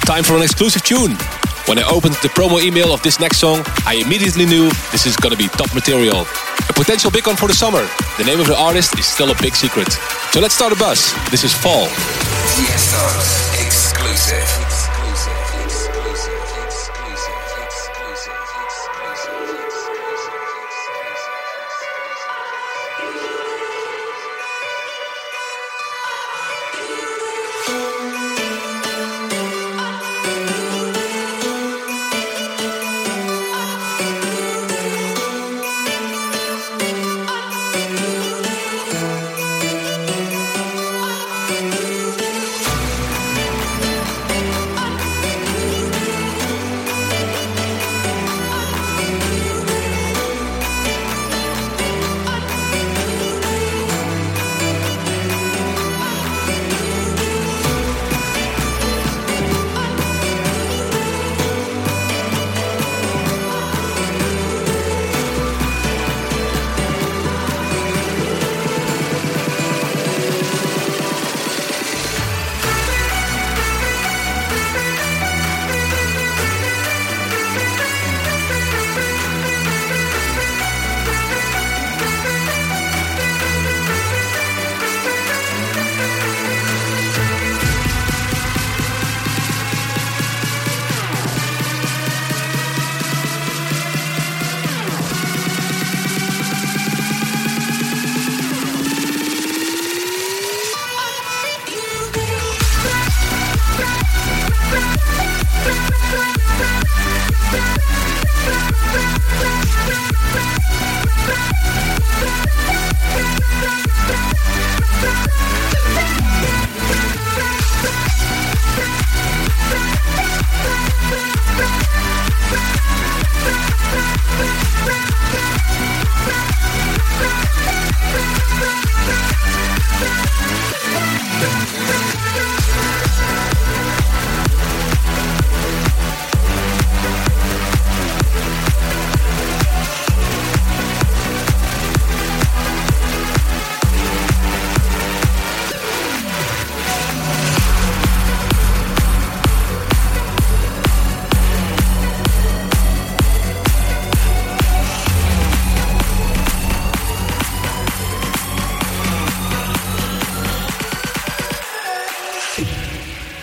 Time for an exclusive tune. When I opened the promo email of this next song, I immediately knew this is gonna be top material. A potential big one for the summer. The name of the artist is still a big secret. So let's start a buzz. This is Fall. Tiesto exclusive.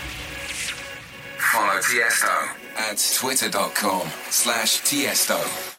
Tiesto at twitter.com/Tiesto.